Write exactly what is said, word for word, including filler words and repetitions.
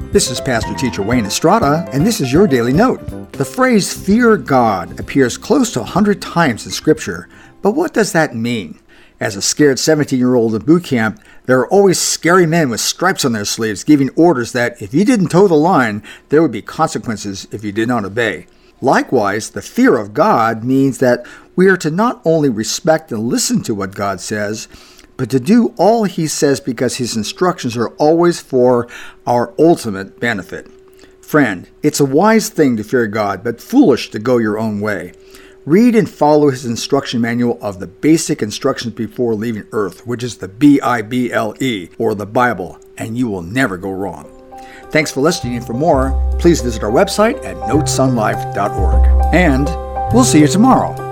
This is Pastor Teacher Wayne Estrada, and this is your Daily Note. The phrase fear God appears close to a hundred times in Scripture, but what does that mean? As a scared seventeen-year-old in boot camp, there are always scary men with stripes on their sleeves giving orders that if you didn't toe the line, there would be consequences if you did not obey. Likewise, the fear of God means that we are to not only respect and listen to what God says, but to do all He says because His instructions are always for our ultimate benefit. Friend, it's a wise thing to fear God, but foolish to go your own way. Read and follow His instruction manual of the basic instructions before leaving Earth, which is the B I B L E, or the Bible, and you will never go wrong. Thanks for listening, and for more, please visit our website at notes on life dot org. And we'll see you tomorrow.